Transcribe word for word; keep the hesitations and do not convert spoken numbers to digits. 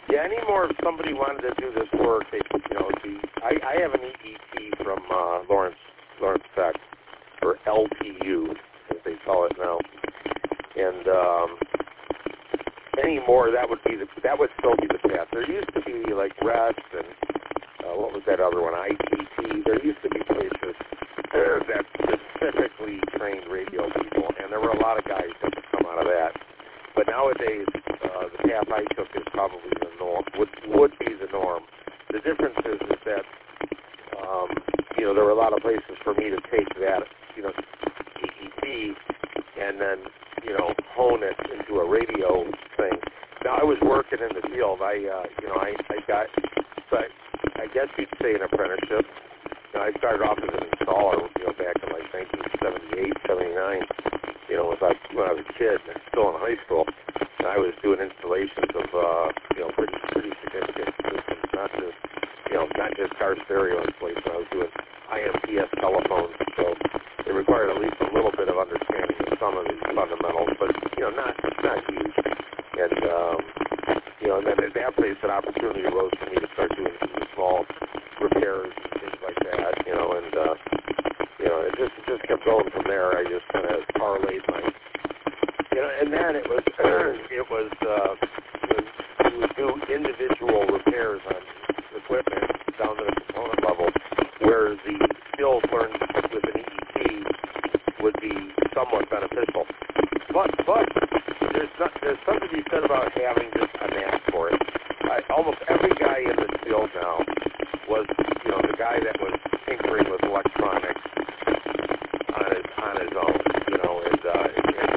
Yeah, anymore if somebody wanted to do this work, they, you know, the, I, I have an E E T from uh, Lawrence Lawrence Tech, or L P U, as they call it now. And um, anymore, that would be the that would still be the path. There used to be like R E S and uh, what was that other one? I T T. There used to be places uh, that specifically trained radio people, and there were a lot of guys that would come out of that. But nowadays, uh, the path I took is probably the norm, would, would be the norm. The difference is, is that, um, you know, there were a lot of places for me to take that, you know, E E T and then, you know, hone it into a radio thing. Now, I was working in the field. I, uh, you know, I, I got, so I, I guess you'd say an apprenticeship. You know, I started off as an installer, you know, back in like nineteen seventy-eight, seventy-nine. You know, when I, when I was a kid, and still in high school, and I was doing installations of, uh, you know, pretty pretty significant systems, not just, you know, not just car stereo installation. I was doing I M P S telephones, so it required at least a little bit of understanding of some of these fundamentals, but, you know, not not huge. And, um, you know, and then at that place, an opportunity arose for me to start doing some small repairs and things like that, you know, and, uh, you know, it just it just kept going from there. I just kind of parlayed my, you know, and then it was it was uh, you would do individual repairs on equipment down to the component level, where the skills learned with an E E T would be somewhat beneficial. But but there's not, there's something to be said about having just a knack for it. I, almost every guy in this field now was, you know, the guy that was tinkering with electronics on his on his own, you know, and, uh, and